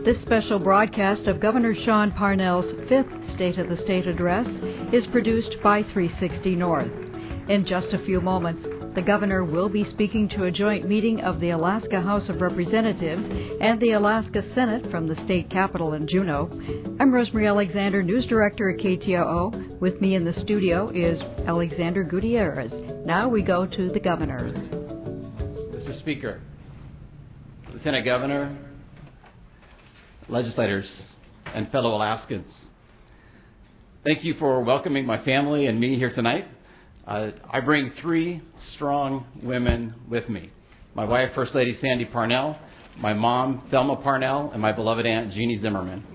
This special broadcast of Governor Sean Parnell's 5th State of the State address is produced by 360 North. In just a few moments, the Governor will be speaking to a joint meeting of the Alaska House of Representatives and the Alaska Senate from the state capitol in Juneau. I'm Rosemary Alexander, News Director at KTOO. With me in the studio is Alexander Gutierrez. Now we go to the Governor. Mr. Speaker, Lieutenant Governor, legislators, and fellow Alaskans, thank you for welcoming my family and me here tonight. I bring three strong women with me. My wife, First Lady Sandy Parnell, my mom, Thelma Parnell, and my beloved aunt, Jeannie Zimmerman.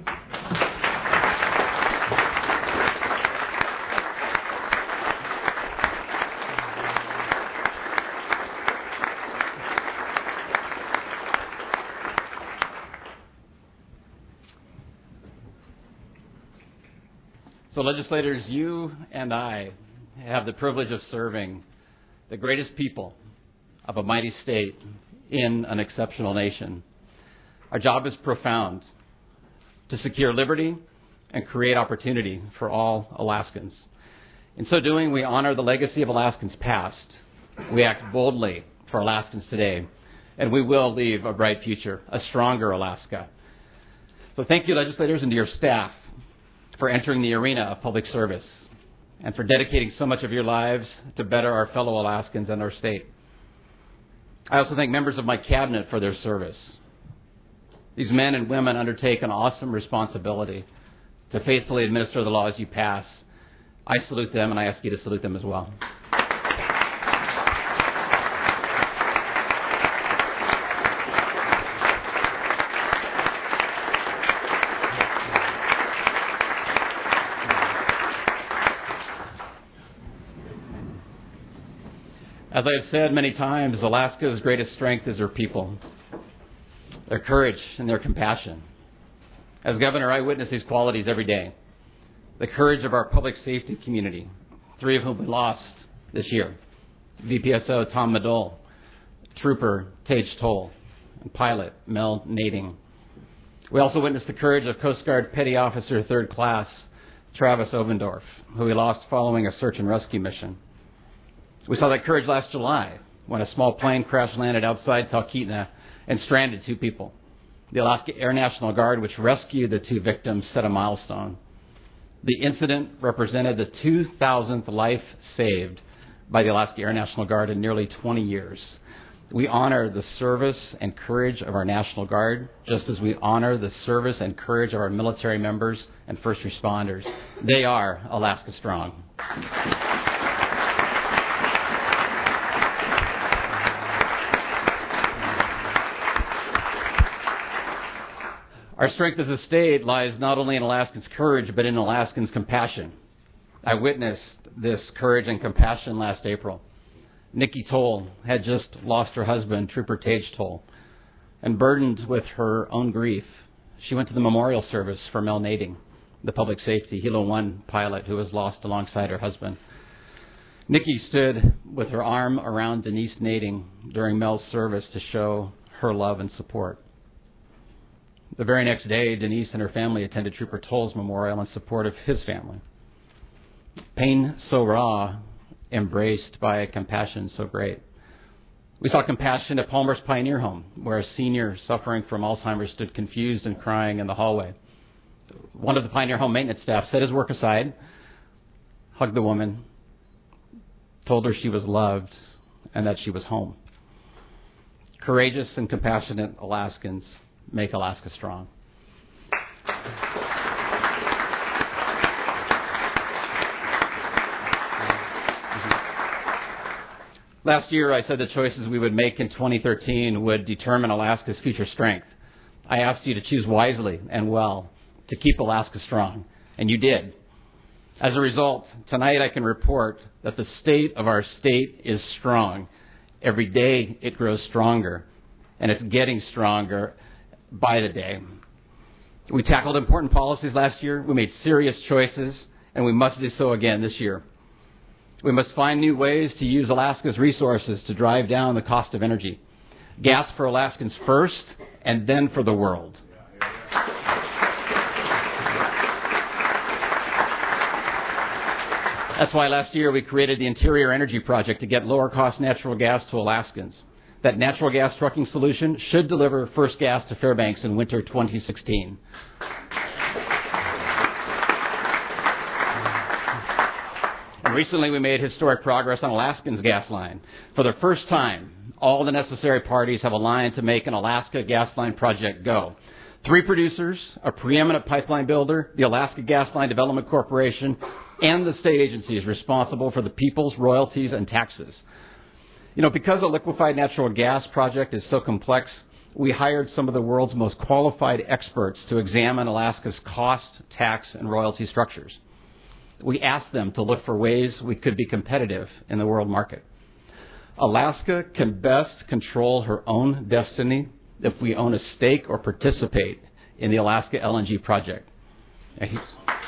So legislators, you and I have the privilege of serving the greatest people of a mighty state in an exceptional nation. Our job is profound: to secure liberty and create opportunity for all Alaskans. In so doing, we honor the legacy of Alaskans past. We act boldly for Alaskans today, and we will leave a bright future, a stronger Alaska. So thank you, legislators, and to your staff for entering the arena of public service and for dedicating so much of your lives to better our fellow Alaskans and our state. I also thank members of my cabinet for their service. These men and women undertake an awesome responsibility to faithfully administer the laws you pass. I salute them, and I ask you to salute them as well. As I have said many times, Alaska's greatest strength is her people, their courage and their compassion. As governor, I witness these qualities every day. The courage of our public safety community, three of whom we lost this year: VPSO Tom Madole, Trooper Tage Toll, and Pilot Mel Nading. We also witnessed the courage of Coast Guard Petty Officer 3rd Class Travis Obendorf, who we lost following a search and rescue mission. We saw that courage last July when a small plane crash-landed outside Talkeetna and stranded two people. The Alaska Air National Guard, which rescued the two victims, set a milestone. The incident represented the 2,000th life saved by the Alaska Air National Guard in nearly 20 years. We honor the service and courage of our National Guard, just as we honor the service and courage of our military members and first responders. They are Alaska Strong. Our strength as a state lies not only in Alaskans' courage, but in Alaskans' compassion. I witnessed this courage and compassion last April. Nikki Toll had just lost her husband, Trooper Tage Toll, and burdened with her own grief, she went to the memorial service for Mel Nading, the public safety Hilo 1 pilot who was lost alongside her husband. Nikki stood with her arm around Denise Nading during Mel's service to show her love and support. The very next day, Denise and her family attended Trooper Toll's memorial in support of his family. Pain so raw, embraced by a compassion so great. We saw compassion at Palmer's Pioneer Home, where a senior suffering from Alzheimer's stood confused and crying in the hallway. One of the Pioneer Home maintenance staff set his work aside, hugged the woman, told her she was loved and that she was home. Courageous and compassionate Alaskans make Alaska strong. Last year, I said the choices we would make in 2013 would determine Alaska's future strength. I asked you to choose wisely and well to keep Alaska strong, and you did. As a result, tonight I can report that the state of our state is strong. Every day it grows stronger, and it's getting stronger by the day. We tackled important policies last year. We made serious choices, and we must do so again this year. We must find new ways to use Alaska's resources to drive down the cost of energy. Gas for Alaskans first, and then for the world. That's why last year we created the Interior Energy Project to get lower-cost natural gas to Alaskans. That natural gas trucking solution should deliver first gas to Fairbanks in winter 2016. And recently we made historic progress on Alaskans gas line. For the first time, all the necessary parties have aligned to make an Alaska gas line project go. 3 producers, a preeminent pipeline builder, the Alaska Gas Line Development Corporation, and the state agencies responsible for the people's royalties and taxes. Because a liquefied natural gas project is so complex, we hired some of the world's most qualified experts to examine Alaska's cost, tax, and royalty structures. We asked them to look for ways we could be competitive in the world market. Alaska can best control her own destiny if we own a stake or participate in the Alaska LNG project. And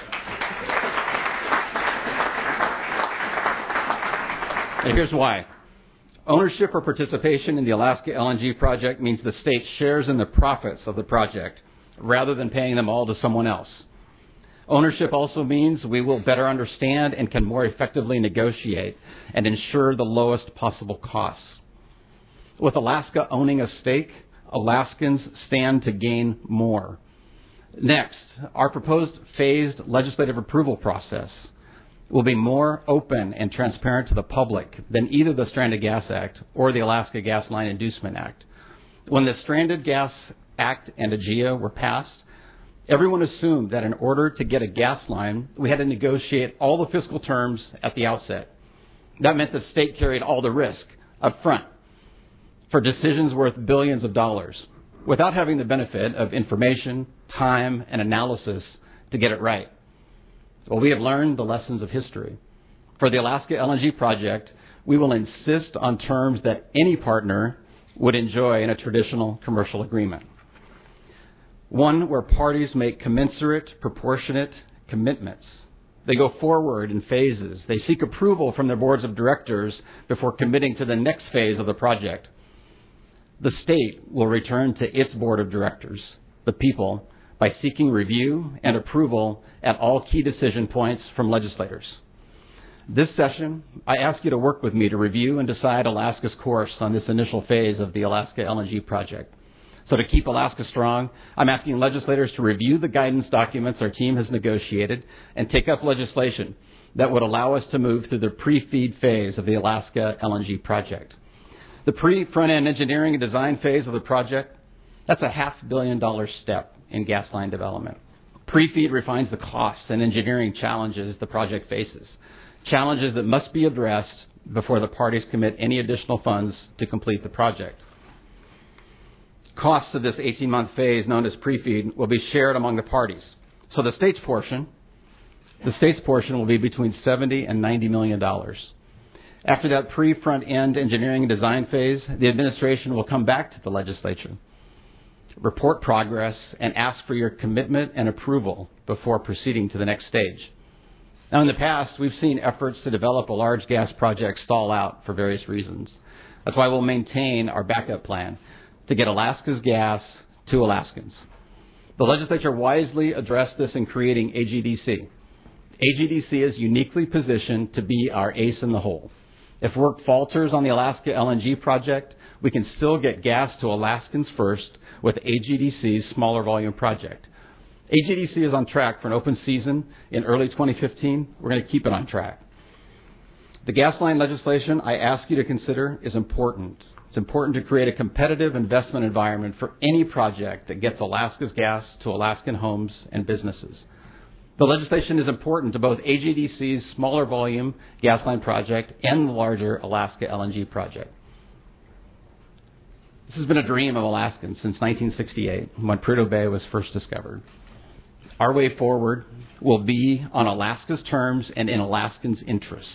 here's why. Ownership or participation in the Alaska LNG project means the state shares in the profits of the project rather than paying them all to someone else. Ownership also means we will better understand and can more effectively negotiate and ensure the lowest possible costs. With Alaska owning a stake, Alaskans stand to gain more. Next, our proposed phased legislative approval process will be more open and transparent to the public than either the Stranded Gas Act or the Alaska Gas Line Inducement Act. When the Stranded Gas Act and AGIA were passed, everyone assumed that in order to get a gas line, we had to negotiate all the fiscal terms at the outset. That meant the state carried all the risk up front for decisions worth billions of dollars without having the benefit of information, time, and analysis to get it right. Well, we have learned the lessons of history. For the Alaska LNG project, we will insist on terms that any partner would enjoy in a traditional commercial agreement. One where parties make commensurate, proportionate commitments. They go forward in phases. They seek approval from their boards of directors before committing to the next phase of the project. The state will return to its board of directors, the people, by seeking review and approval at all key decision points from legislators. This session, I ask you to work with me to review and decide Alaska's course on this initial phase of the Alaska LNG project. So to keep Alaska strong, I'm asking legislators to review the guidance documents our team has negotiated and take up legislation that would allow us to move through the pre-FEED phase of the Alaska LNG project. The pre-front-end engineering and design phase of the project, that's a $500 million step in gas line development. Pre-FEED refines the costs and engineering challenges the project faces, challenges that must be addressed before the parties commit any additional funds to complete the project. Costs of this 18-month phase, known as pre-FEED, will be shared among the parties. So the state's portion will be between $70 and $90 million. After that pre-front-end engineering and design phase, the administration will come back to the legislature, report progress, and ask for your commitment and approval before proceeding to the next stage. Now, in the past, we've seen efforts to develop a large gas project stall out for various reasons. That's why we'll maintain our backup plan to get Alaska's gas to Alaskans. The legislature wisely addressed this in creating AGDC. AGDC is uniquely positioned to be our ace in the hole. If work falters on the Alaska LNG project, we can still get gas to Alaskans first with AGDC's smaller volume project. AGDC is on track for an open season in early 2015. We're going to keep it on track. The gas line legislation I ask you to consider is important. It's important to create a competitive investment environment for any project that gets Alaska's gas to Alaskan homes and businesses. The legislation is important to both AGDC's smaller volume gas line project and the larger Alaska LNG project. This has been a dream of Alaskans since 1968, when Prudhoe Bay was first discovered. Our way forward will be on Alaska's terms and in Alaskans' interests.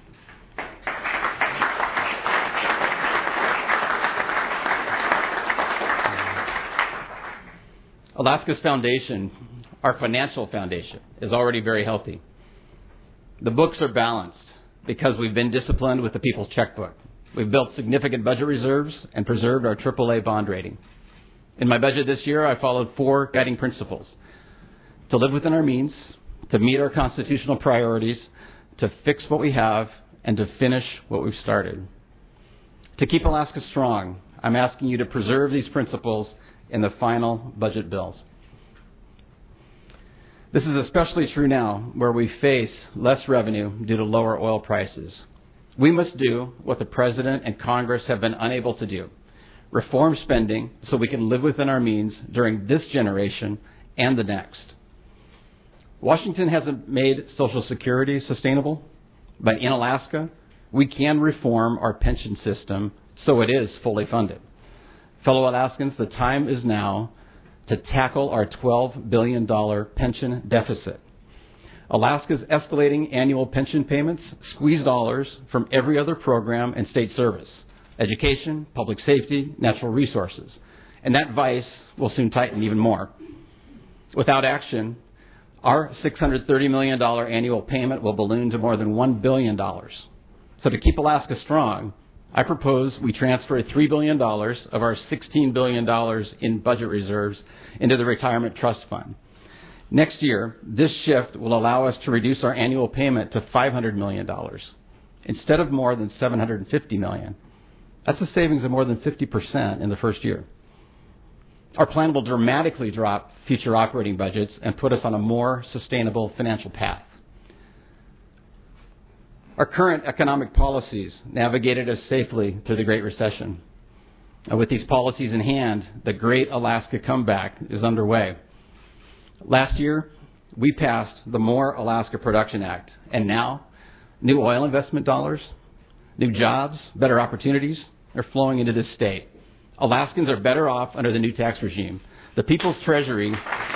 Alaska's foundation, our financial foundation, is already very healthy. The books are balanced because we've been disciplined with the people's checkbook. We've built significant budget reserves and preserved our AAA bond rating. In my budget this year, I followed 4 guiding principles: to live within our means, to meet our constitutional priorities, to fix what we have and to finish what we've started. To keep Alaska strong, I'm asking you to preserve these principles in the final budget bills. This is especially true now, where we face less revenue due to lower oil prices. We must do what the President and Congress have been unable to do: reform spending so we can live within our means during this generation and the next. Washington hasn't made Social Security sustainable, but in Alaska, we can reform our pension system so it is fully funded. Fellow Alaskans, the time is now to tackle our $12 billion pension deficit. Alaska's escalating annual pension payments squeeze dollars from every other program and state service: education, public safety, natural resources. And that vice will soon tighten even more. Without action, our $630 million annual payment will balloon to more than $1 billion. So to keep Alaska strong, I propose we transfer $3 billion of our $16 billion in budget reserves into the Retirement Trust Fund. Next year, this shift will allow us to reduce our annual payment to $500 million instead of more than $750 million. That's a savings of more than 50% in the first year. Our plan will dramatically drop future operating budgets and put us on a more sustainable financial path. Our current economic policies navigated us safely through the Great Recession. With these policies in hand, the Great Alaska Comeback is underway. Last year, we passed the More Alaska Production Act, and now new oil investment dollars, new jobs, better opportunities are flowing into this state. Alaskans are better off under the new tax regime. The People's Treasury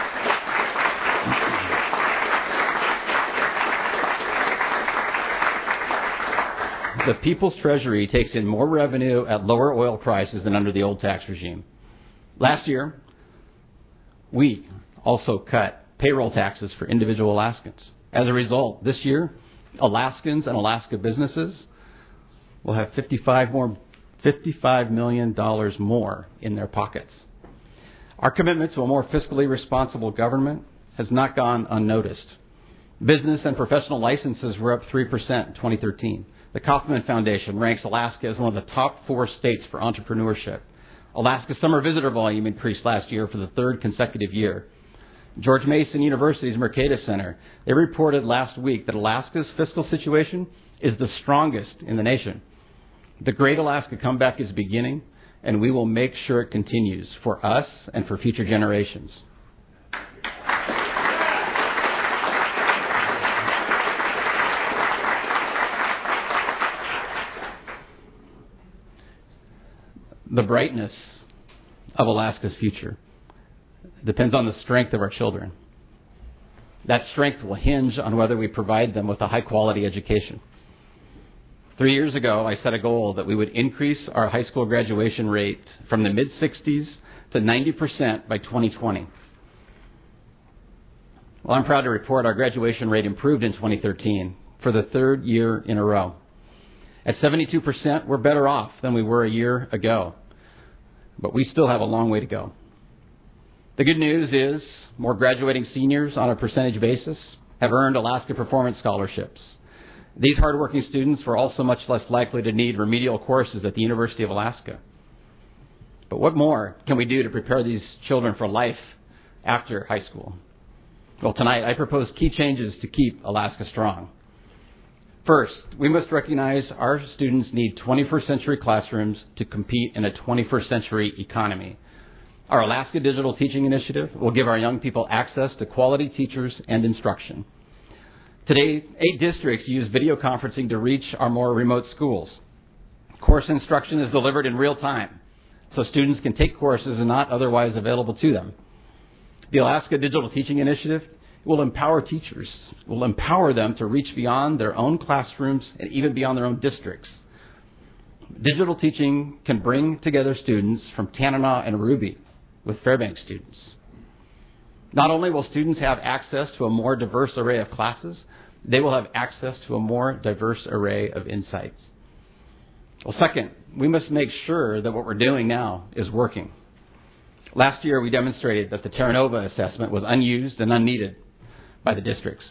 takes in more revenue at lower oil prices than under the old tax regime. Last year, we also cut payroll taxes for individual Alaskans. As a result, this year, Alaskans and Alaska businesses will have $55 million more in their pockets. Our commitment to a more fiscally responsible government has not gone unnoticed. Business and professional licenses were up 3% in 2013. The Kauffman Foundation ranks Alaska as one of the top 4 states for entrepreneurship. Alaska's summer visitor volume increased last year for the 3rd consecutive year. George Mason University's Mercatus Center, they reported last week that Alaska's fiscal situation is the strongest in the nation. The Great Alaska Comeback is beginning, and we will make sure it continues for us and for future generations. The brightness of Alaska's future depends on the strength of our children. That strength will hinge on whether we provide them with a high-quality education. 3 years ago, I set a goal that we would increase our high school graduation rate from the mid-60s to 90% by 2020. Well, I'm proud to report our graduation rate improved in 2013 for the 3rd year in a row. At 72%, we're better off than we were a year ago, but we still have a long way to go. The good news is more graduating seniors on a percentage basis have earned Alaska Performance Scholarships. These hardworking students were also much less likely to need remedial courses at the University of Alaska. But what more can we do to prepare these children for life after high school? Well, tonight I propose key changes to keep Alaska strong. First, we must recognize our students need 21st century classrooms to compete in a 21st century economy. Our Alaska Digital Teaching Initiative will give our young people access to quality teachers and instruction. Today, 8 districts use video conferencing to reach our more remote schools. Course instruction is delivered in real time, so students can take courses not otherwise available to them. The Alaska Digital Teaching Initiative will empower teachers, will empower them to reach beyond their own classrooms and even beyond their own districts. Digital teaching can bring together students from Tanana and Ruby with Fairbanks students. Not only will students have access to a more diverse array of classes, they will have access to a more diverse array of insights. Well, second, we must make sure that what we're doing now is working. Last year, we demonstrated that the Terra Nova assessment was unused and unneeded by the districts.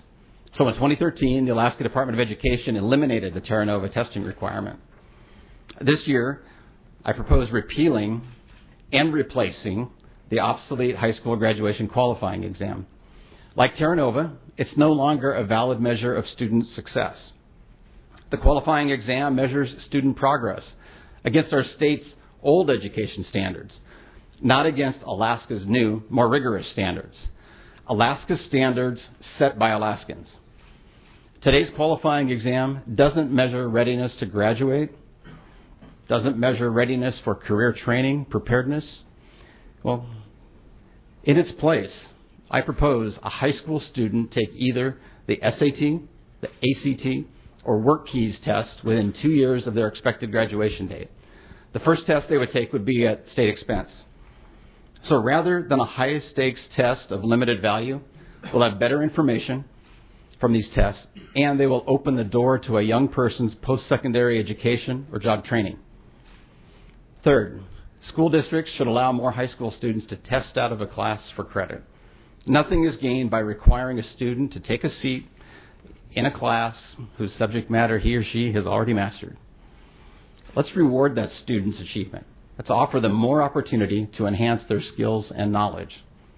So in 2013, the Alaska Department of Education eliminated the Terra Nova testing requirement. This year, I propose repealing and replacing the obsolete high school graduation qualifying exam. Like Terra Nova, it's no longer a valid measure of student success. The qualifying exam measures student progress against our state's old education standards, not against Alaska's new, more rigorous standards. Alaska's standards set by Alaskans. Today's qualifying exam doesn't measure readiness to graduate, doesn't measure readiness for career training, preparedness. Well, in its place, I propose a high school student take either the SAT, the ACT, or WorkKeys test within 2 years of their expected graduation date. The first test they would take would be at state expense. So rather than a high-stakes test of limited value, we'll have better information from these tests, and they will open the door to a young person's post-secondary education or job training. Third, school districts should allow more high school students to test out of a class for credit. Nothing is gained by requiring a student to take a seat in a class whose subject matter he or she has already mastered. Let's reward that student's achievement. Let's offer them more opportunity to enhance their skills and knowledge.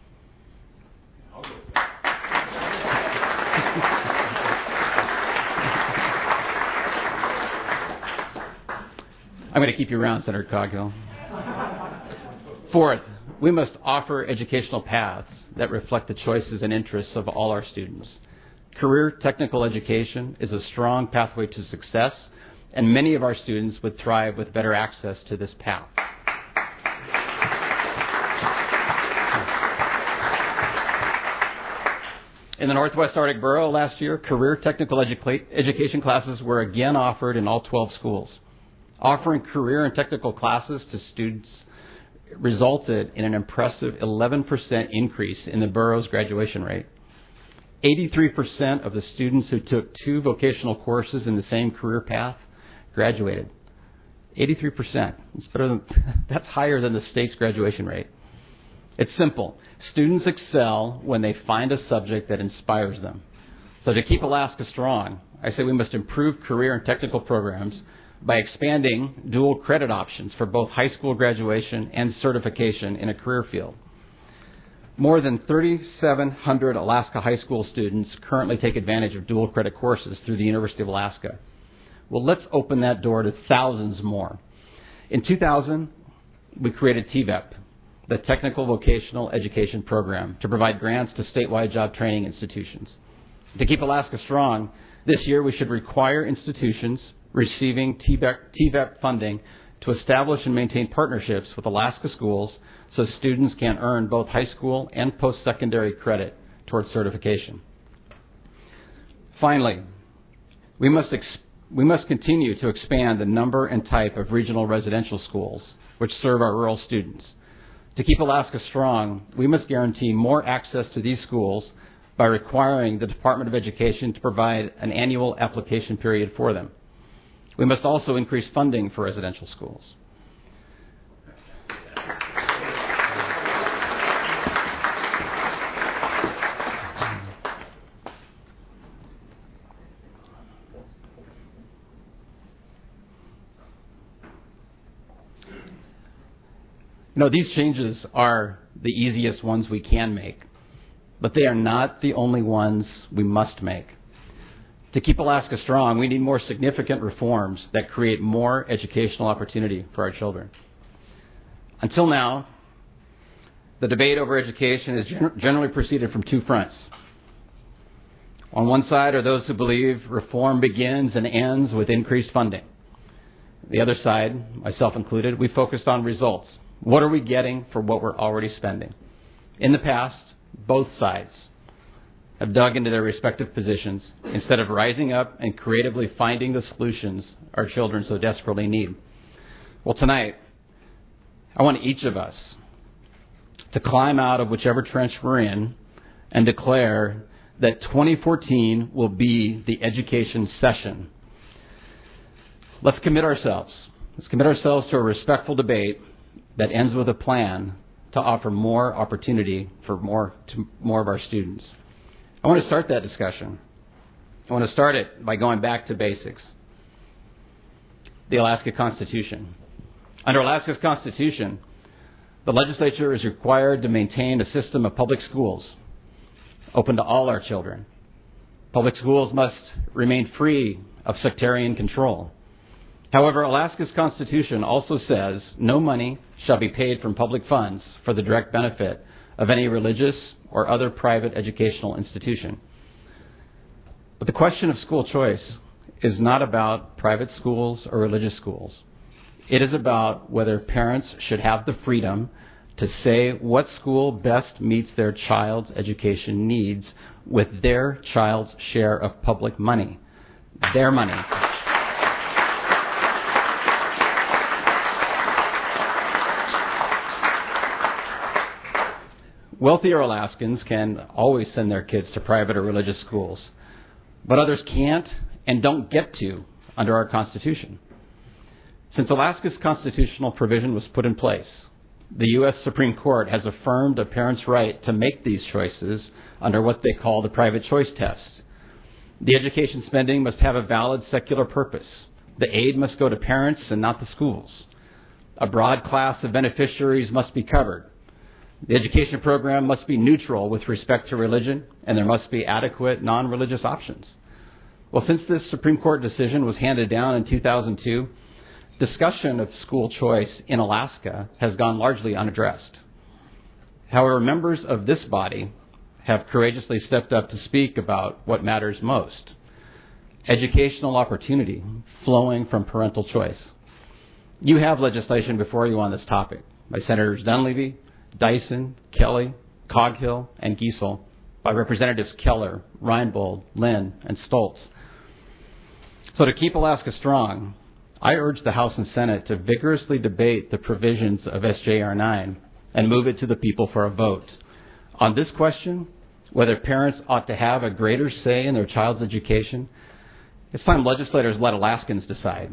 I'm going to keep you around, Senator Coghill. Fourth, we must offer educational paths that reflect the choices and interests of all our students. Career technical education is a strong pathway to success, and many of our students would thrive with better access to this path. In the Northwest Arctic Borough last year, career technical education classes were again offered in all 12 schools. Offering career and technical classes to students resulted in an impressive 11% increase in the borough's graduation rate. 83% of the students who took 2 vocational courses in the same career path graduated. 83%. That's higher than the state's graduation rate. It's simple. Students excel when they find a subject that inspires them. So to keep Alaska strong, I say we must improve career and technical programs by expanding dual credit options for both high school graduation and certification in a career field. More than 3,700 Alaska high school students currently take advantage of dual credit courses through the University of Alaska. Well, let's open that door to thousands more. In 2000, we created TVEP, the Technical Vocational Education Program, to provide grants to statewide job training institutions. To keep Alaska strong, this year we should require institutions receiving TVEP funding to establish and maintain partnerships with Alaska schools so students can earn both high school and post-secondary credit towards certification. Finally, we must continue to expand the number and type of regional residential schools which serve our rural students. To keep Alaska strong, we must guarantee more access to these schools by requiring the Department of Education to provide an annual application period for them. We must also increase funding for residential schools. These changes are the easiest ones we can make, but they are not the only ones we must make. To keep Alaska strong, we need more significant reforms that create more educational opportunity for our children. Until now, the debate over education has generally proceeded from 2 fronts. On one side are those who believe reform begins and ends with increased funding. The other side, myself included, we focused on results. What are we getting for what we're already spending? In the past, both sides have dug into their respective positions instead of rising up and creatively finding the solutions our children so desperately need. Well, tonight, I want each of us to climb out of whichever trench we're in and declare that 2014 will be the education session. Let's commit ourselves. Let's commit ourselves to a respectful debate that ends with a plan to offer more opportunity for more of our students. I want to start that discussion I want to start it by going back to basics. The Alaska Constitution. Under Alaska's Constitution, the legislature is required to maintain a system of public schools open to all our children. Public schools must remain free of sectarian control. However, Alaska's Constitution also says no money shall be paid from public funds for the direct benefit of any religious or other private educational institution. But the question of school choice is not about private schools or religious schools. It is about whether parents should have the freedom to say what school best meets their child's education needs with their child's share of public money. Their money. Wealthier Alaskans can always send their kids to private or religious schools, but others can't and don't get to under our Constitution. Since Alaska's constitutional provision was put in place, the U.S. Supreme Court has affirmed a parent's right to make these choices under what they call the private choice test. The education spending must have a valid secular purpose. The aid must go to parents and not the schools. A broad class of beneficiaries must be covered. The education program must be neutral with respect to religion, and there must be adequate non-religious options. Well, since this Supreme Court decision was handed down in 2002, discussion of school choice in Alaska has gone largely unaddressed. However, members of this body have courageously stepped up to speak about what matters most: educational opportunity flowing from parental choice. You have legislation before you on this topic by Senators Dunleavy, Dyson, Kelly, Coghill, and Giesel, by Representatives Keller, Reinbold, Lynn, and Stoltz. So to keep Alaska strong, I urge the House and Senate to vigorously debate the provisions of SJR 9 and move it to the people for a vote. On this question, whether parents ought to have a greater say in their child's education, it's time legislators let Alaskans decide.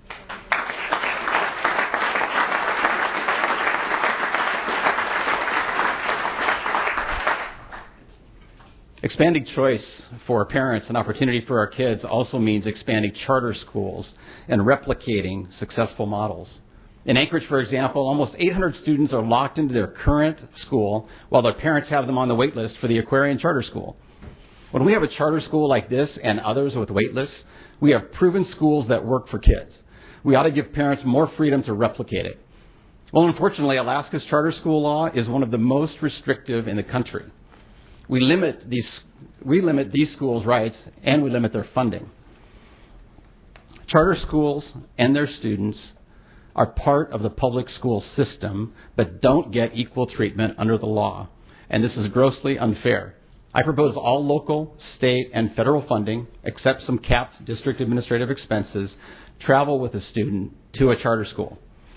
Expanding choice for parents and opportunity for our kids also means expanding charter schools and replicating successful models. In Anchorage, for example, almost 800 students are locked into their current school while their parents have them on the wait list for the Aquarian Charter School. When we have a charter school like this and others with wait lists, we have proven schools that work for kids. We ought to give parents more freedom to replicate it. Well, unfortunately, Alaska's charter school law is one of the most restrictive in the country. We limit these schools' rights, and we limit their funding. Charter schools and their students are part of the public school system, but don't get equal treatment under the law. And this is grossly unfair. I propose all local, state, and federal funding, except some capped district administrative expenses, travel with a student to a charter school.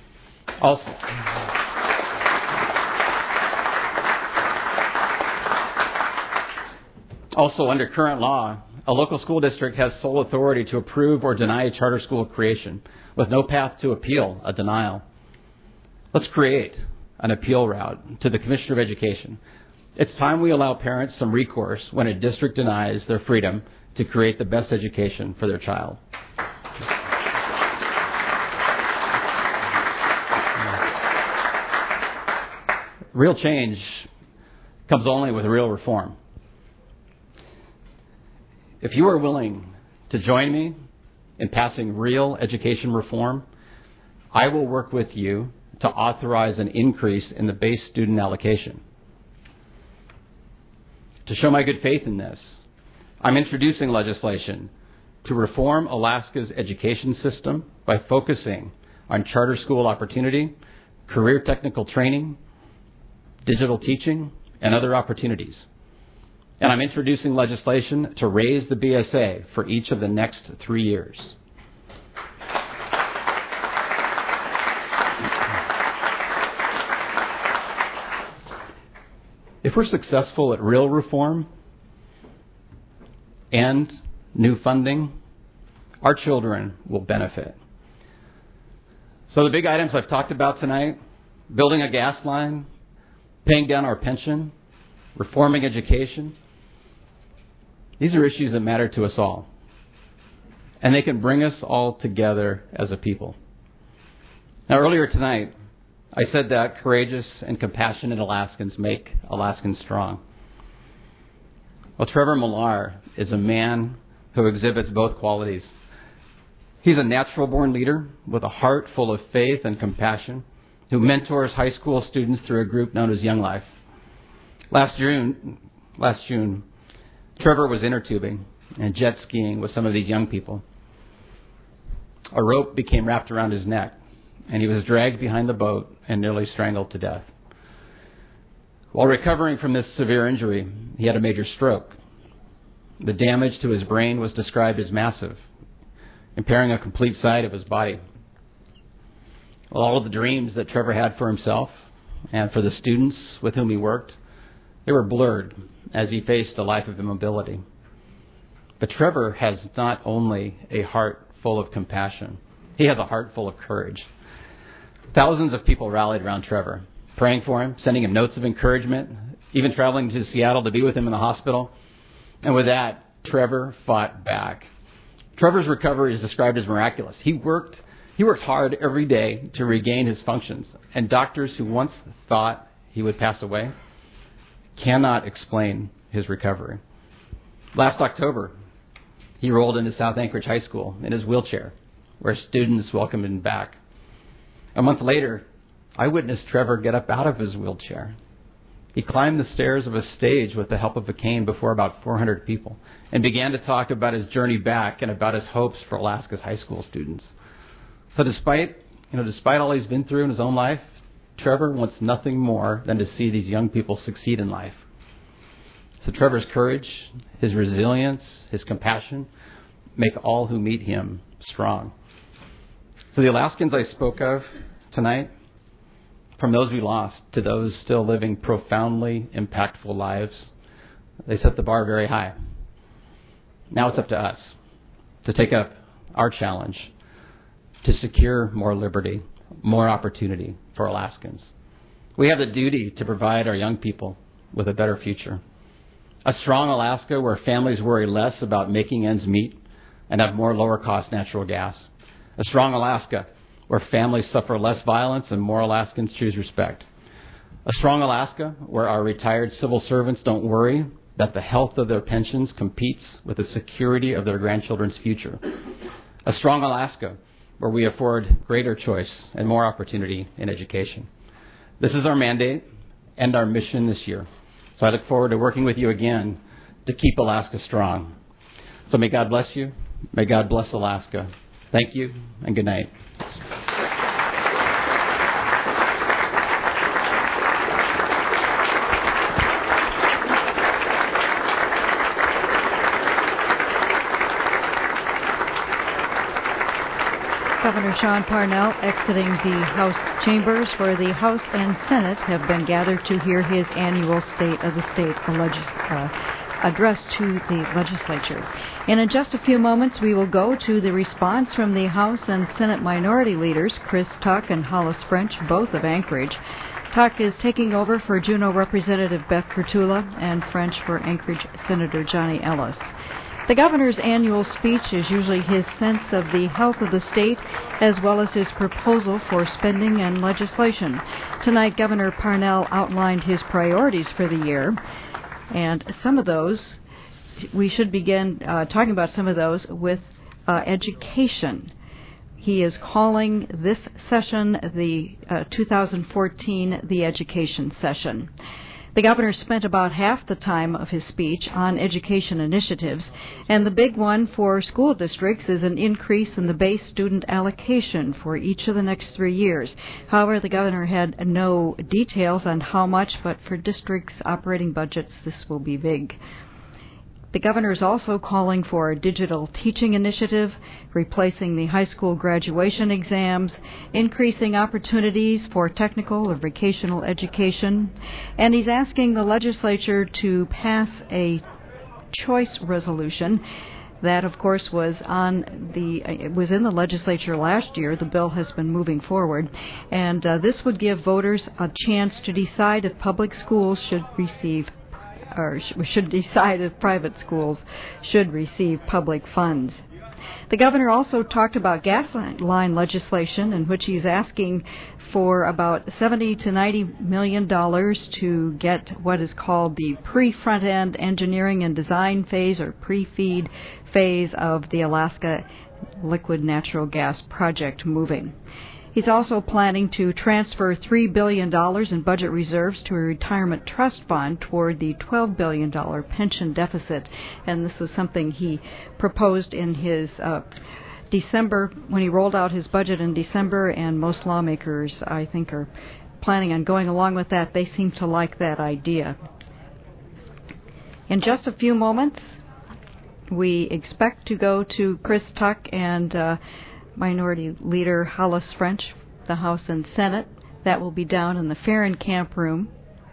Also, under current law, a local school district has sole authority to approve or deny a charter school creation, with no path to appeal a denial. Let's create an appeal route to the Commissioner of Education. It's time we allow parents some recourse when a district denies their freedom to create the best education for their child. Real change comes only with real reform. If you are willing to join me in passing real education reform, I will work with you to authorize an increase in the base student allocation. To show my good faith in this, I'm introducing legislation to reform Alaska's education system by focusing on charter school opportunity, career technical training, digital teaching, and other opportunities. And I'm introducing legislation to raise the BSA for each of the next 3 years. If we're successful at real reform and new funding, our children will benefit. So the big items I've talked about tonight: building a gas line, paying down our pension, reforming education, These are issues that matter to us all. And they can bring us all together as a people. Now, earlier tonight, I said that courageous and compassionate Alaskans make Alaskans strong. Well, Trevor Millar is a man who exhibits both qualities. He's a natural-born leader with a heart full of faith and compassion who mentors high school students through a group known as Young Life. Last June, Trevor was inner tubing and jet skiing with some of these young people. A rope became wrapped around his neck, and he was dragged behind the boat and nearly strangled to death. While recovering from this severe injury, he had a major stroke. The damage to his brain was described as massive, impairing a complete side of his body. Well, all of the dreams that Trevor had for himself and for the students with whom he worked, they were blurred as he faced a life of immobility. But Trevor has not only a heart full of compassion, he has a heart full of courage. Thousands of people rallied around Trevor, praying for him, sending him notes of encouragement, even traveling to Seattle to be with him in the hospital. And with that, Trevor fought back. Trevor's recovery is described as miraculous. He worked hard every day to regain his functions, and doctors who once thought he would pass away cannot explain his recovery. Last October, he rolled into South Anchorage High School in his wheelchair, where students welcomed him back. A month later, I witnessed Trevor get up out of his wheelchair. He climbed the stairs of a stage with the help of a cane before about 400 people and began to talk about his journey back and about his hopes for Alaska's high school students. So despite all he's been through in his own life, Trevor wants nothing more than to see these young people succeed in life. So Trevor's courage, his resilience, his compassion make all who meet him strong. So the Alaskans I spoke of tonight, from those we lost to those still living profoundly impactful lives, they set the bar very high. Now it's up to us to take up our challenge to secure more liberty, more opportunity for Alaskans. We have the duty to provide our young people with a better future. A strong Alaska where families worry less about making ends meet and have more lower-cost natural gas. A strong Alaska where families suffer less violence and more Alaskans choose respect. A strong Alaska where our retired civil servants don't worry that the health of their pensions competes with the security of their grandchildren's future. A strong Alaska where we afford greater choice and more opportunity in education. This is our mandate and our mission this year. So I look forward to working with you again to keep Alaska strong. So may God bless you. May God bless Alaska. Thank you and good night. Governor Sean Parnell exiting the House chambers, where the House and Senate have been gathered to hear his annual State of the State address to the legislature. And in just a few moments, we will go to the response from the House and Senate minority leaders, Chris Tuck and Hollis French, both of Anchorage. Tuck is taking over for Juneau Representative Beth Kurtula and French for Anchorage Senator Johnny Ellis. The governor's annual speech is usually his sense of the health of the state, as well as his proposal for spending and legislation. Tonight, Governor Parnell outlined his priorities for the year, and some of those, we should begin talking about some of those with education. He is calling this session the 2014 the education session. The governor spent about half the time of his speech on education initiatives, and the big one for school districts is an increase in the base student allocation for each of the next 3 years. However, the governor had no details on how much, but for districts' operating budgets, this will be big. The governor is also calling for a digital teaching initiative, replacing the high school graduation exams, increasing opportunities for technical or vocational education, and he's asking the legislature to pass a choice resolution. That, of course, was in the legislature last year. The bill has been moving forward, and this would give voters a chance to decide if public schools should receive should decide if private schools should receive public funds. The governor also talked about gas line legislation, in which he's asking for about $70 to $90 million to get what is called the pre-front-end engineering and design phase, or pre-FEED phase, of the Alaska liquid natural gas project moving. He's also planning to transfer $3 billion in budget reserves to a retirement trust fund toward the $12 billion pension deficit. And this is something he proposed in his December, when he rolled out his budget in December, and most lawmakers, I think, are planning on going along with that. They seem to like that idea. In just a few moments, we expect to go to Chris Tuck and Minority Leader Hollis French, the House and Senate. That will be down in the Ferencamp room.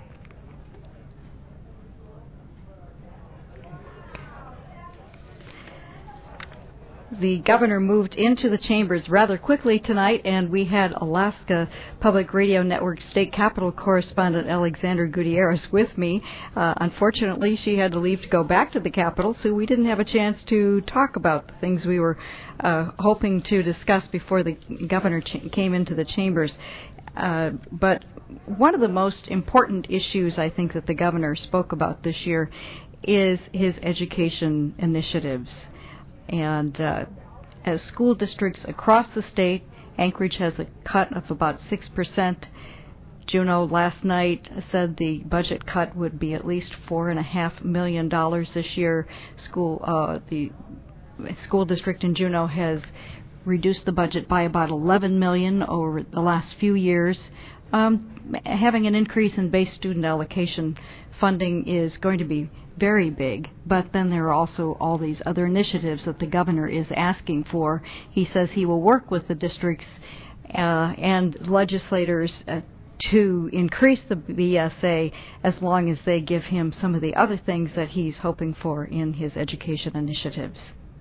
The governor moved into the chambers rather quickly tonight, and we had Alaska Public Radio Network State Capitol correspondent Alexander Gutierrez with me. Unfortunately, she had to leave to go back to the Capitol, so we didn't have a chance to talk about the things we were hoping to discuss before the governor came into the chambers. But one of the most important issues I think that the governor spoke about this year is his education initiatives. And as school districts across the state, Anchorage has a cut of about 6%. Juneau last night said the budget cut would be at least $4.5 million this year. The school district in Juneau has reduced the budget by about $11 million over the last few years. Having an increase in base student allocation funding is going to be very big, but then there are also all these other initiatives that the governor is asking for. He says he will work with the districts and legislators to increase the BSA as long as they give him some of the other things that he's hoping for in his education initiatives.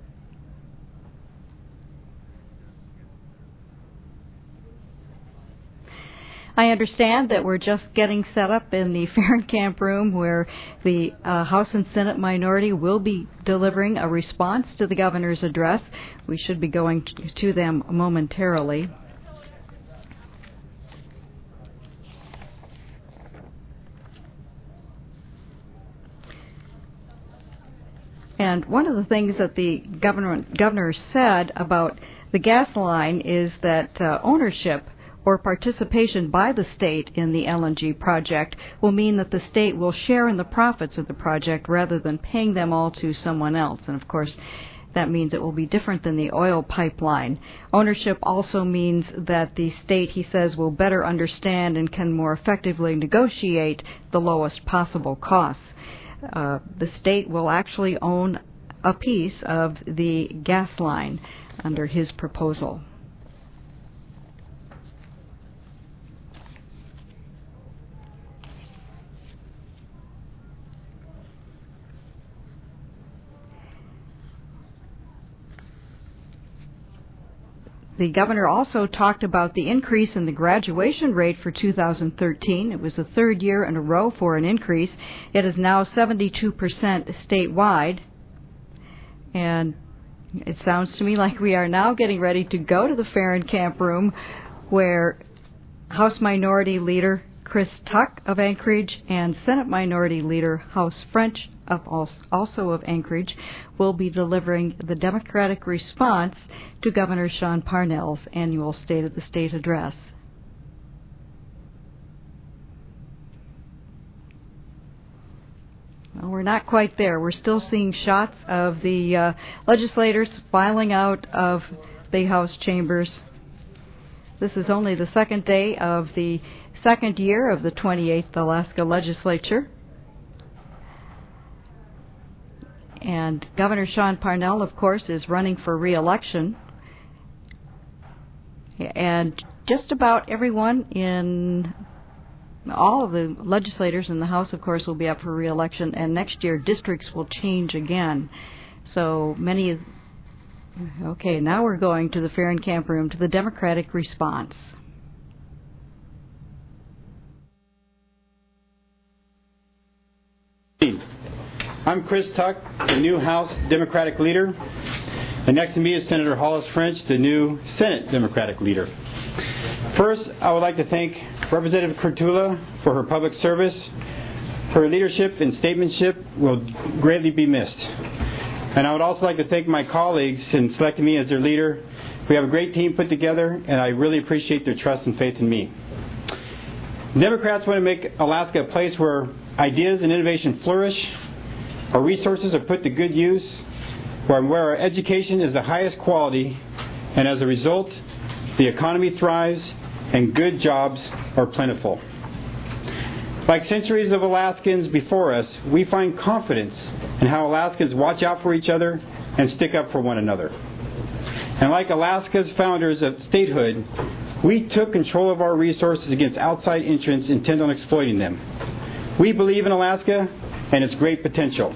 I understand that we're just getting set up in the Ferencamp room, where the House and Senate minority will be delivering a response to the governor's address. We should be going to them momentarily. And one of the things that the governor said about the gas line is that ownership or participation by the state in the LNG project will mean that the state will share in the profits of the project rather than paying them all to someone else. And of course, that means it will be different than the oil pipeline. Ownership also means that the state, he says, will better understand and can more effectively negotiate the lowest possible costs. The state will actually own a piece of the gas line under his proposal. The governor also talked about the increase in the graduation rate for 2013. It was the third year in a row for an increase. It is now 72% statewide. And it sounds to me like we are now getting ready to go to the Ferencamp room, where House Minority Leader Chris Tuck of Anchorage and Senate Minority Leader House French, also of Anchorage, will be delivering the Democratic response to Governor Sean Parnell's annual State of the State address. Well, we're not quite there. We're still seeing shots of the legislators filing out of the House chambers. This is only the second day of the second year of the 28th Alaska Legislature. And Governor Sean Parnell, of course, is running for re-election. And just about everyone in all of the legislators in the House, of course, will be up for re-election. And next year, districts will change again. So many... Okay, now we're going to the Ferencamp room, to the Democratic response. I'm Chris Tuck, the new House Democratic leader, and next to me is Senator Hollis French, the new Senate Democratic leader. First, I would like to thank Representative Kurtula for her public service. Her leadership and statesmanship will greatly be missed. And I would also like to thank my colleagues in selecting me as their leader. We have a great team put together, and I really appreciate their trust and faith in me. Democrats want to make Alaska a place where ideas and innovation flourish, our resources are put to good use, where our education is the highest quality, and as a result, the economy thrives and good jobs are plentiful. Like centuries of Alaskans before us, we find confidence in how Alaskans watch out for each other and stick up for one another. And like Alaska's founders of statehood, we took control of our resources against outside entrants intent on exploiting them. We believe in Alaska and its great potential.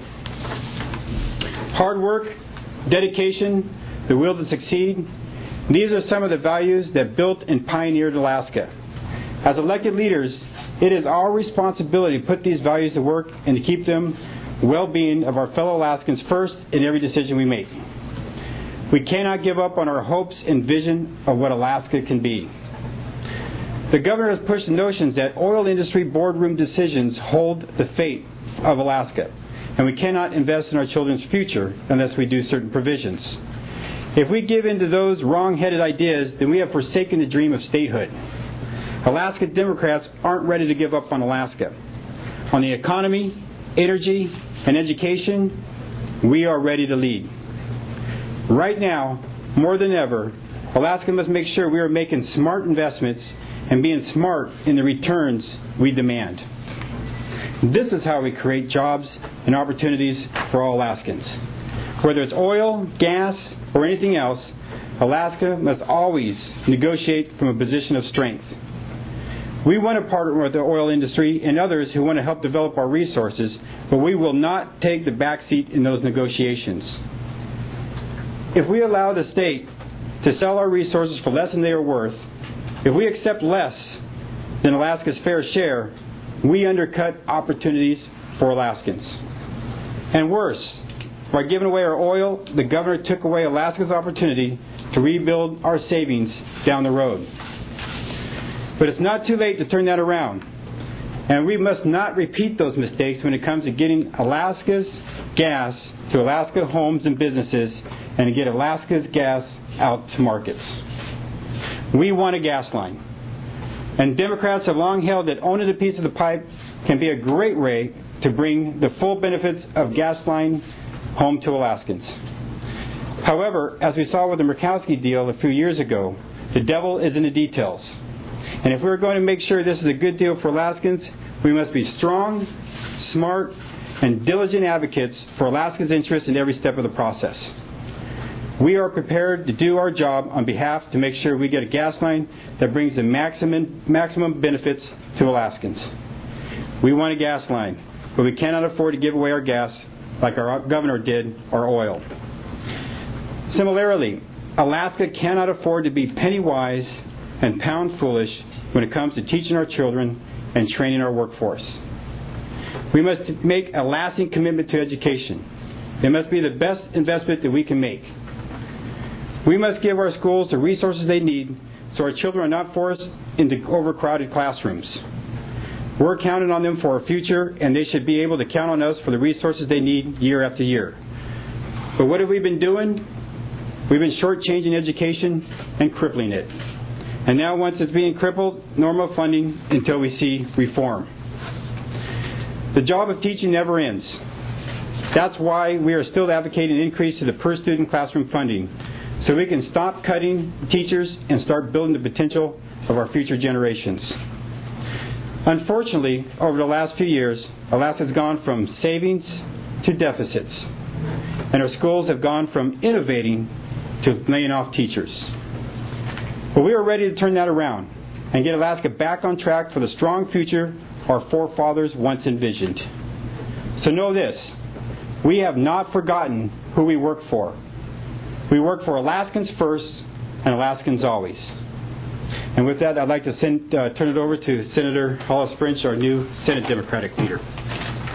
Hard work, dedication, the will to succeed, these are some of the values that built and pioneered Alaska. As elected leaders, it is our responsibility to put these values to work and to keep them well-being of our fellow Alaskans first in every decision we make. We cannot give up on our hopes and vision of what Alaska can be. The governor has pushed the notions that oil industry boardroom decisions hold the fate of Alaska, and we cannot invest in our children's future unless we do certain provisions. If we give in to those wrong-headed ideas, then we have forsaken the dream of statehood. Alaska Democrats aren't ready to give up on Alaska. On the economy, energy, and education, we are ready to lead. Right now, more than ever, Alaska must make sure we are making smart investments and being smart in the returns we demand. This is how we create jobs and opportunities for all Alaskans. Whether it's oil, gas, or anything else, Alaska must always negotiate from a position of strength. We want to partner with the oil industry and others who want to help develop our resources, but we will not take the backseat in those negotiations. If we allow the state to sell our resources for less than they are worth, if we accept less than Alaska's fair share, we undercut opportunities for Alaskans. And worse, by giving away our oil, the governor took away Alaska's opportunity to rebuild our savings down the road. But it's not too late to turn that around. And we must not repeat those mistakes when it comes to getting Alaska's gas to Alaska homes and businesses and to get Alaska's gas out to markets. We want a gas line. And Democrats have long held that owning a piece of the pipe can be a great way to bring the full benefits of gas line home to Alaskans. However, as we saw with the Murkowski deal a few years ago, the devil is in the details. And if we're going to make sure this is a good deal for Alaskans, we must be strong, smart, and diligent advocates for Alaska's interests in every step of the process. We are prepared to do our job on behalf to make sure we get a gas line that brings the maximum benefits to Alaskans. We want a gas line, but we cannot afford to give away our gas like our governor did our oil. Similarly, Alaska cannot afford to be penny wise and pound foolish when it comes to teaching our children and training our workforce. We must make a lasting commitment to education. It must be the best investment that we can make. We must give our schools the resources they need so our children are not forced into overcrowded classrooms. We're counting on them for our future, and they should be able to count on us for the resources they need year after year. But what have we been doing? We've been shortchanging education and crippling it. And now once it's being crippled, no more funding until we see reform. The job of teaching never ends. That's why we are still advocating an increase to the per-student classroom funding, so we can stop cutting teachers and start building the potential of our future generations. Unfortunately, over the last few years, Alaska has gone from savings to deficits, and our schools have gone from innovating to laying off teachers. But we are ready to turn that around and get Alaska back on track for the strong future our forefathers once envisioned. So know this, we have not forgotten who we work for. We work for Alaskans first and Alaskans always. And with that, I'd like to turn it over to Senator Hollis French, our new Senate Democratic leader.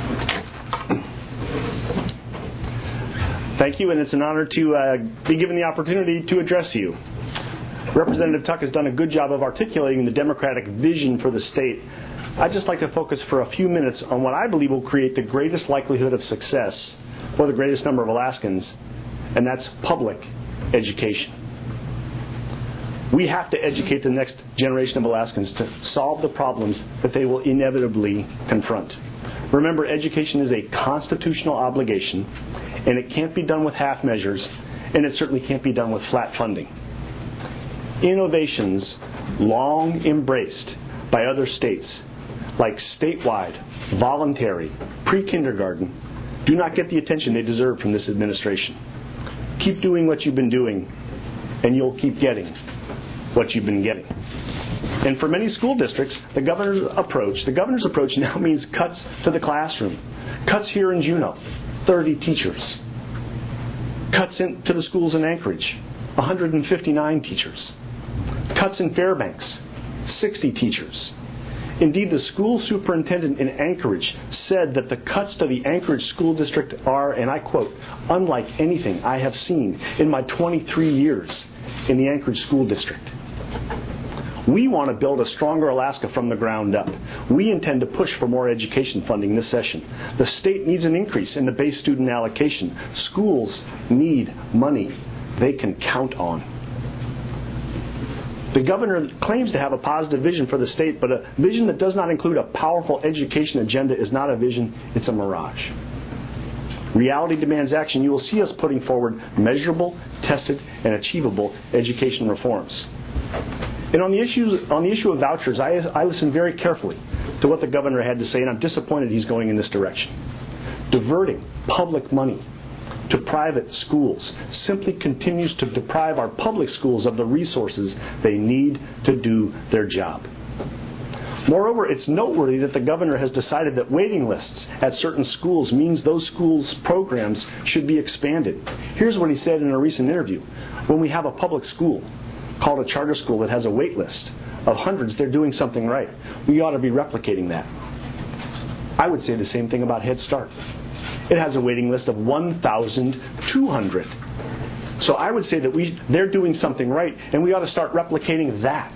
Thank you, and it's an honor to be given the opportunity to address you. Representative Tuck has done a good job of articulating the Democratic vision for the state. I'd just like to focus for a few minutes on what I believe will create the greatest likelihood of success for the greatest number of Alaskans, and that's public education. We have to educate the next generation of Alaskans to solve the problems that they will inevitably confront. Remember, education is a constitutional obligation, and it can't be done with half measures, and it certainly can't be done with flat funding. Innovations long embraced by other states, like statewide, voluntary, pre-kindergarten, do not get the attention they deserve from this administration. Keep doing what you've been doing, and you'll keep getting what you've been getting. And for many school districts, the governor's approach now means cuts to the classroom. Cuts here in Juneau, 30 teachers. Cuts to the schools in Anchorage, 159 teachers. Cuts in Fairbanks, 60 teachers. Indeed, the school superintendent in Anchorage said that the cuts to the Anchorage school district are, and I quote, unlike anything I have seen in my 23 years in the Anchorage school district. We want to build a stronger Alaska from the ground up. We intend to push for more education funding this session. The state needs an increase in the base student allocation. Schools need money they can count on. The governor claims to have a positive vision for the state, but a vision that does not include a powerful education agenda is not a vision, it's a mirage. Reality demands action. You will see us putting forward measurable, tested, and achievable education reforms. And on the issue of vouchers, I listened very carefully to what the governor had to say, and I'm disappointed he's going in this direction. Diverting public money to private schools simply continues to deprive our public schools of the resources they need to do their job. Moreover, it's noteworthy that the governor has decided that waiting lists at certain schools means those schools' programs should be expanded. Here's what he said in a recent interview. When we have a public school called a charter school that has a wait list of hundreds, they're doing something right. We ought to be replicating that. I would say the same thing about Head Start. It has a waiting list of 1,200. So I would say that they're doing something right, and we ought to start replicating that.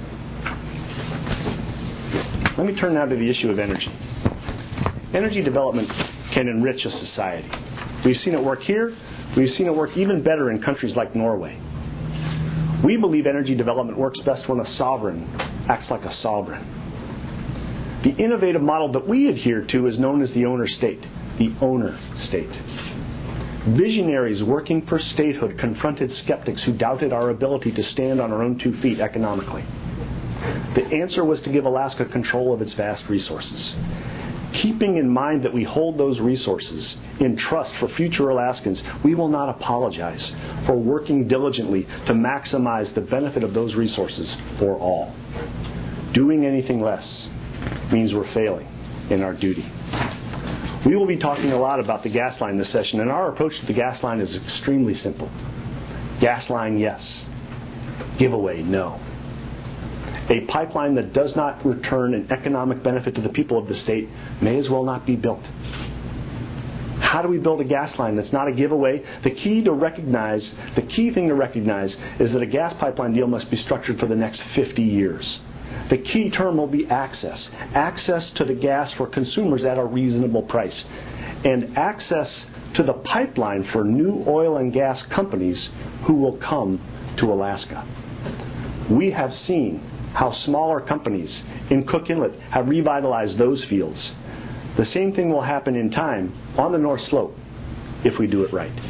Let me turn now to the issue of energy. Energy development can enrich a society. We've seen it work here. We've seen it work even better in countries like Norway. We believe energy development works best when a sovereign acts like a sovereign. The innovative model that we adhere to is known as the owner state. The owner state. Visionaries working for statehood confronted skeptics who doubted our ability to stand on our own 2 feet economically. The answer was to give Alaska control of its vast resources. Keeping in mind that we hold those resources in trust for future Alaskans, we will not apologize for working diligently to maximize the benefit of those resources for all. Doing anything less means we're failing in our duty. We will be talking a lot about the gas line this session, and our approach to the gas line is extremely simple. Gas line, yes. Giveaway, no. A pipeline that does not return an economic benefit to the people of the state may as well not be built. How do we build a gas line that's not a giveaway? The key thing to recognize is that a gas pipeline deal must be structured for the next 50 years. The key term will be access. Access to the gas for consumers at a reasonable price. And access to the pipeline for new oil and gas companies who will come to Alaska. We have seen how smaller companies in Cook Inlet have revitalized those fields. The same thing will happen in time on the North Slope if we do it right.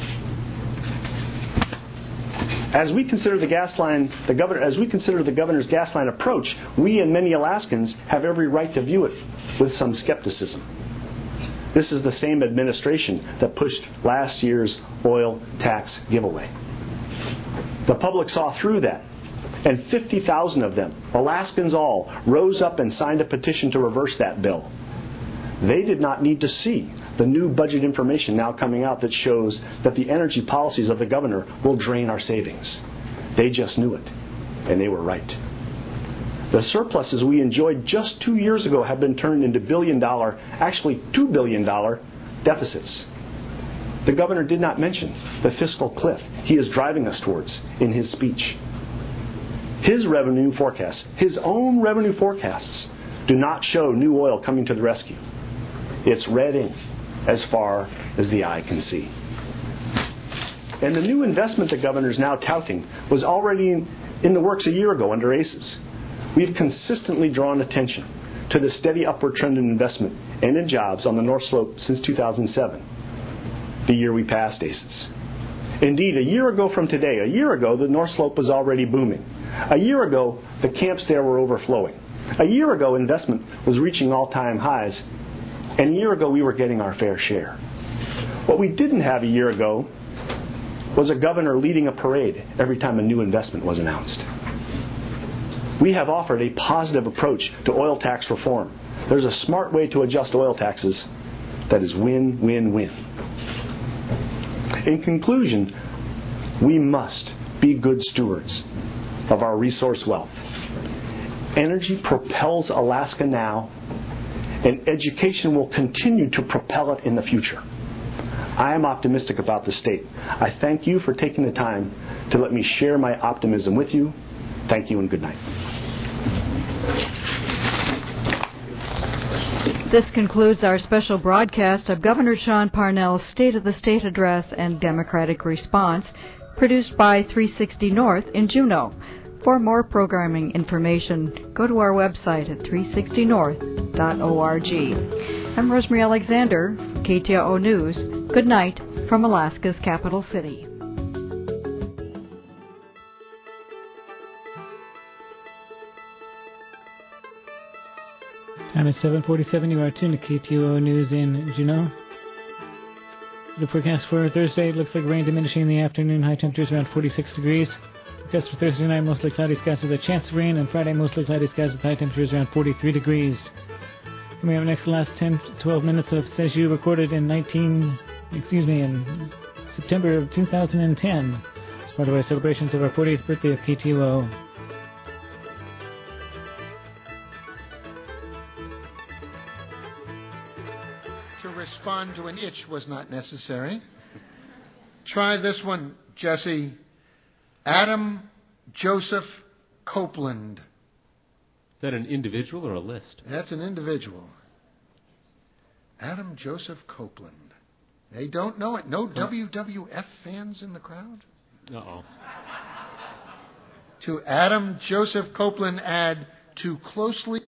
As we consider the governor's gas line approach, we and many Alaskans have every right to view it with some skepticism. This is the same administration that pushed last year's oil tax giveaway. The public saw through that. And 50,000 of them, Alaskans all, rose up and signed a petition to reverse that bill. They did not need to see the new budget information now coming out that shows that the energy policies of the governor will drain our savings. They just knew it, and they were right. The surpluses we enjoyed just 2 years ago have been turned into billion-dollar, actually $2 billion deficits. The governor did not mention the fiscal cliff he is driving us towards in his speech. His revenue forecasts, his own revenue forecasts, do not show new oil coming to the rescue. It's red ink as far as the eye can see. And the new investment the governor is now touting was already in the works a year ago under ACES. We've consistently drawn attention to the steady upward trend in investment and in jobs on the North Slope since 2007, the year we passed ACES. Indeed, a year ago from today, the North Slope was already booming. A year ago, the camps there were overflowing. A year ago, investment was reaching all-time highs. And a year ago, we were getting our fair share. What we didn't have a year ago was a governor leading a parade every time a new investment was announced. We have offered a positive approach to oil tax reform. There's a smart way to adjust oil taxes that is win-win-win. In conclusion, we must be good stewards of our resource wealth. Energy propels Alaska now, and education will continue to propel it in the future. I am optimistic about the state. I thank you for taking the time to let me share my optimism with you. Thank you and good night. This concludes our special broadcast of Governor Sean Parnell's State of the State Address and Democratic Response, produced by 360 North in Juneau. For more programming information, go to our website at 360north.org. I'm Rosemary Alexander, KTOO News. Good night from Alaska's capital city. Time is 7:47. You are tuned to KTOO News in Juneau. The forecast for Thursday, it looks like rain diminishing in the afternoon. High temperatures around 46 degrees. Forecast for Thursday night, mostly cloudy skies with a chance of rain. And Friday, mostly cloudy skies with high temperatures around 43 degrees. Coming up next, the last 10 to 12 minutes of Seju recorded in September of 2010. As part of our celebrations of our 40th birthday of KTOO. To respond to an itch was not necessary. Try this one, Jesse. Adam Joseph Copeland. Is that an individual or a list? That's an individual. Adam Joseph Copeland. They don't know it. No WWF fans in the crowd? Uh-oh. To Adam Joseph Copeland, add to closely